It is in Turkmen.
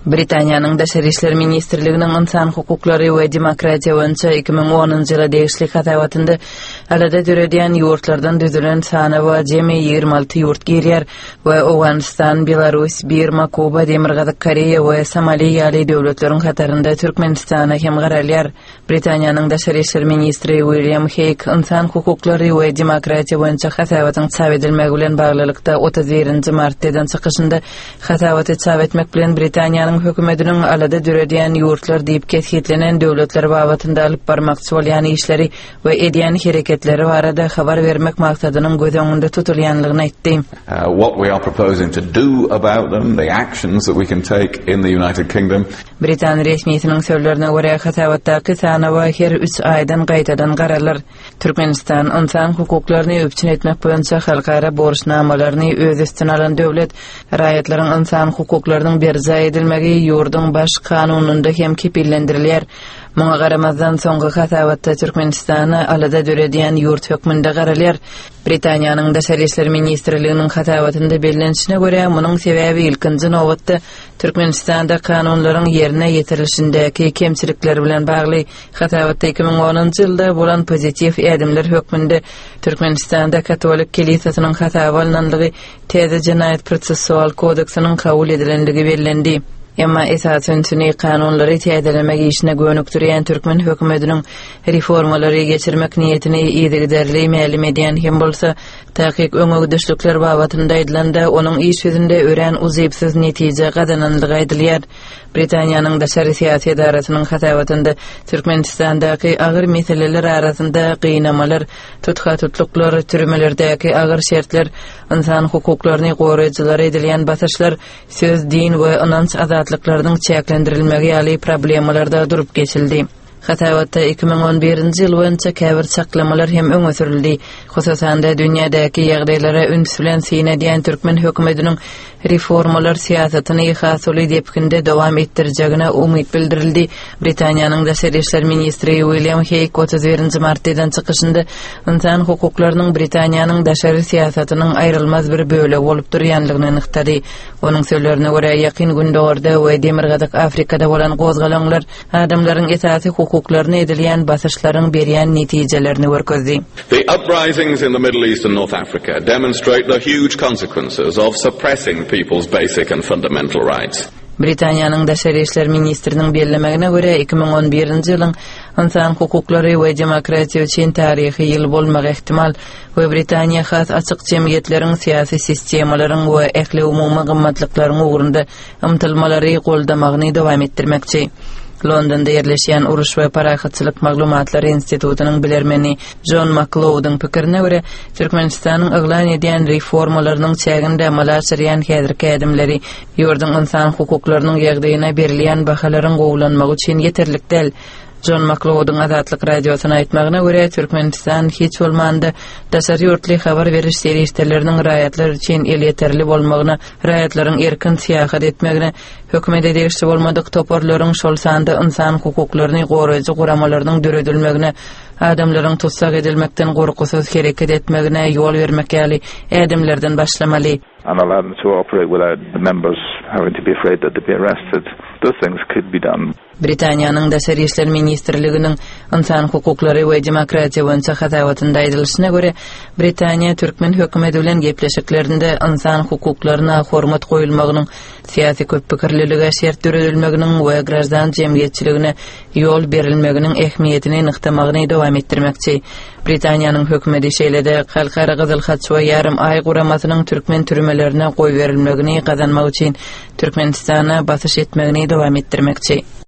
Britaniýanyň Daşary işler ministrliginiň insan hukuklary we demokratiýa boýunça 2010-njy ýyla degişli hatawatynda alada döredýän ýurtlardan düzülen sany we jemi 26 ýurt girýär we Awganistan, Belarus, Birma, Kuba, Demirgazyk Koreýa we Somaliýa ýaly döwletleriň hatarynda Türkmenistana hem garalýar. Britaniýanyň Daşary işler ministri William Hague insan hukuklary we demokratiýa boýunça hatawatyň çap edilmegi bilen baglylykda 31-nji martdan çykyşynda hatawaty çap etmek bilen Britaniýanyň hökümetiniň alada döredýän ýurtlar diýip kesgitlenen döwletler babatynda alyp barmakçy bolýan işleri we edýän hereketleri barada habar bermek maksadynyň göz öňünde tutulýanlygyny aýtdy. What we are proposing to do about them, the actions that we can take in the United Kingdom. Britan resmiýetiniň sözlerine görä hatawatdaky sany her 3 aýdan gaýtadan garalar. Türkmenistan insan hukuklaryny öpçün etmek boýunça halkara borçnamalaryny öz üstüne alan döwlet, raýatlaryň insan hukuklarynyň berza edilmegi ýurdun baş kanununda hem kepillendirilýär. Muňa garamazdan soňky hatawatda Türkmenistana alada döredýän ýurt hökmünde garalýar. Britaniýanyň Daşary işler ministrliginiň hatawatynda bellenişine görä munyň sebäbi ilkinji nowatda Türkmenistanda kanunlaryň ýerine ýetirilişindäki kemçilikler bilen bagly. Hatawatda 2010-njy ýylda bolan pozitiv ädimler hökmünde Türkmenistanda Katolik kilisasynyň hatawalanlygy Täze Jenaýat Prosessual kodeksiniň kabul edilenligi bellendi. Emma esasen tüni kanunlary täzelemek işine gönükdirýän Türkmen hökümetiniň reformalary geçirmek niýetini ýa-da mälim edýän hem bolsa takyk öňüdüşlikler babatynda edilende onuň iş sözünde ören uzypsyz netije gadananlygy aýdylýar. Britaniýanyň Daşary syýasy edarasynyň hatawatynda Türkmenistandaky agyr meseleler arasynda gynamalar, tuthatyklyklar, türmelerdäki agyr şertler, insan hukuklaryny goraýjylar edilýän basyşlar, söz, din we inanç azatlyklarynyň çäklendirilmegi ýaly problemalarda durup geçildi. Hatawatda 2011-nji ýyl boýunça käbir çaklamalar hem öňe sürildi. Hususan da dünýädäki ýagdaýlara üns bilen synadýan Türkmen hökümetiniň reformalar siýasatyny ýa-da depkinde dowam etdirjegine umyt bildirildi. Britaniýanyň Daşary işler ministri William Hague 31-nji martdan çykyşynda insan hukuklarynyň Britaniýanyň daşary siýasatynyň aýrylmaz bir bölegi bolup durýanlygyny anyktady. Onuň sözlerine görä ýakyn gündörde we Demirgazyk Afrikada bolan gozgalanlar adamlaryň esasy hukuklaryny edilýän basyşlaryň berýän netijelerini görkezdi. The uprisings in the Middle East and North Africa demonstrate the huge consequences of suppressing people's basic and fundamental rights. Britaniýanyň Daşary işler ministriniň bellemegine görä 2011-nji ýylyň insan hukuklary we demokratiýa üçin taryhy ýyl bolmagy ihtimal we Britaniýa has açyk jemgyýetleriň syýasy sistemalaryň we ähli umumy gymmatlyklaryň ugrunda ymtylmalary goldamagyny dowam etdirmekçi. Londonda yerleşen Uruş we Parahatçylyk Maglumatlary institutynyň bilermeni John McLeod'un pikirine görä Türkmenistanyň yglan edýän reformalarynyň çäginde amal açyrýan häzirki ädimleri ýurdun insan hukuklarynyň ýagdaýyna berilýän bahalaryň gowlanmagy üçin ýeterlik däl. John McLeod'un Azatlyk radiosyna aýtmagyna görä Türkmenistan hiç bolmanda daşary ýurtly habar beriş serişleriniň raýatlar üçin ýeterli bolmagyna, raýatlaryň erkin syýasat etmegine, hökümet edýäçli bolmadyk toparlaryň şol sanda insan hukuklaryny goraýjy guramalarynyň döredilmegine, adamlaryň tutsak edilmekden gorkusuz hereket etmegine ýol bermek ýaly ädimlerden başlamaly. And allow them to operate without the members having to be afraid that they'd be arrested. Those things could be done. Britaniýanyň Daşary işler ministrliginiň insan hukuklary we demokratiýa boýunça hatawatynda aýdylyşyna görä, Britaniýa Türkmen hökümeti bilen gepleşiklerinde insan hukuklaryna hormat goýulmagynyň, syýasy köppikirliligi şert döredilmeginiň we grazdan jemgyýetçiligine ýol berilmeginiň ähmiýetini nyktamagyny dowam etdirmekçi. Britaniýanyň hökümeti şeýlede Halkara Gyzyl Haç we ýarym ay guramasynyň Türkmen türmelerine goý berilmegini gazanmak üçin Türkmenistana basyş etmegini dowam etdirmekçi.